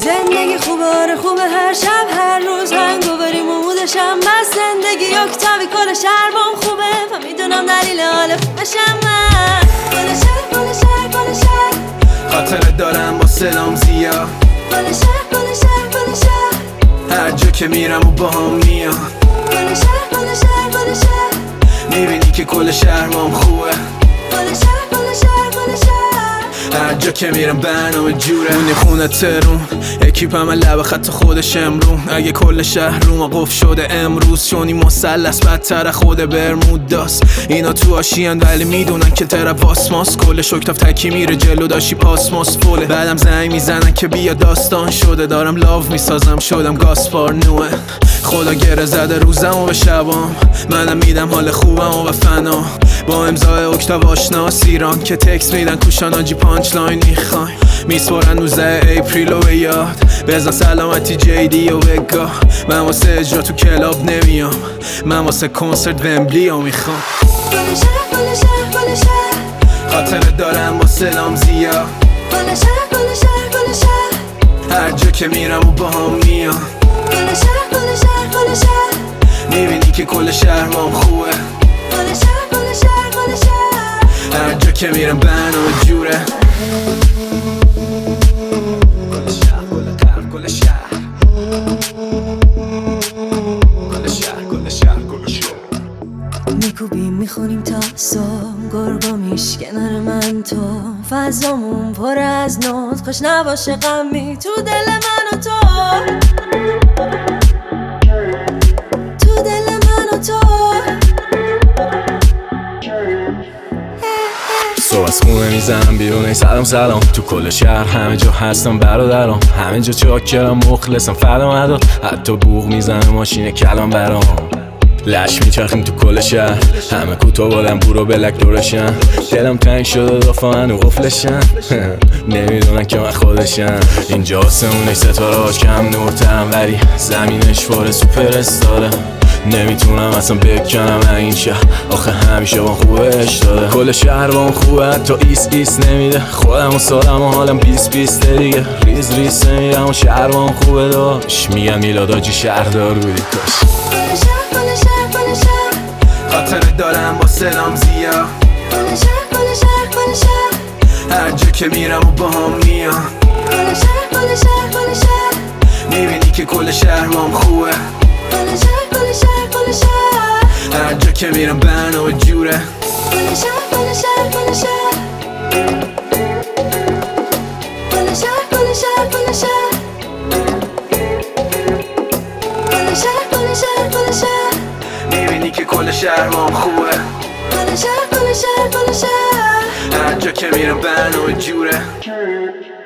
زندگی خوبه آره خوبه هر شب هر روز هنگووریم و مودشم بس زندگی اکتاوی کل شهر بام خوبه و میدونم دلیل حال خوبشم من کل شهر کل شهر کل شهر خاطره دارم با سلام زیاد کل شهر کل شهر کل شهر هر جا که میرم و با هم میان کل شهر کل شهر کل شهر میبینی که کل شهر بام خوبه کل شهر کل شهر کل شهر هر جا که میرم برنامه جوره اونی خونه ترون اکیپم لب خط خودش امرون اگه کل شهر رو ما قفل شده امروز چونی مثلث بدتر خود برمود داست اینا تو آشیان ولی میدونن که طرف واسماس کل شکتاف تکی میره جلو داشی پاسماس فوله بعدم زنگ میزنن که بیا داستان شده دارم لاو میسازم شدم گاسپار نوه خدا گره زده روزم و به شبام منم میدم حال خوبم و به فنا با امضای اکتاو آشناس ایران که تکس میدن کوشان آجی پانچ لاین میخوایم میسپرن 19 اپریل و به یاد بزن سلامتی جیدی و بگاه من واسه اجرا تو کلاب نمیام من واسه کنسرت ومبلی ها میخوام کل شهر کل شهر کل شهر خاطره دارم با سلام زیاد کل شهر کل شهر کل شهر هر جا که میرم و با هم میان کل شهر کل شهر کل شهر میبینی که کل شهر بام خوبه کل شهر کل شهر کل شهر هر جا که میرم برنامه جوره کل شهر کل شهر کل شهر کل شهر کل شهر کل شهر میکوبیم میخونیم تا صبح گرگا میشکنن من تو فضامون پر از نوت خوش نباشه غمی تو دل من و تو تو دل من و تو صبح از خونه میزنم بیرون ای سلام سلام تو کل شهر همه جا هستم برادرام همه جا چاکرم مخلصم فدا مدار حتی بوق میزنه ماشین کلام برام لش میچرخیم تو کل شهر همه کوتاه بادم برو بلک دورشن دلم تنگ شده دافان و قفلشن نمیدونن که من خودشم اینجا آسمونش ستارهاش کم نورترم ولی زمینش فاره سوپر استاره نمیتونم اصلا بکنم این شهر آخه همیشه با خوبش داده کل شهر با خوبه حتی ایس نمیده خودم و سالم و حالم 20 دیگه ریز نمیرم و شهر با خوبه داشت میگم میلاداجی شهردار بودی کاش کل شهر کل شهر کل شهر خاطره دارم با سلام زیاد کل شهر کل شهر کل شهر هر جا که میرم و با هم میان کل شهر کل شهر کل شهر میبینی که کل شهر بام خوبه کل شهر کل شهر کل شهر هر جا که میرم برنامه جوره کل شهر کل شهر کل شهر کل شهر کل شهر کل شهر کل شهر کل شهر کل شهر میبینی که کل شهر بام خوبه کل شهر کل شهر کل شهر هر جا که میرم برنامه جوره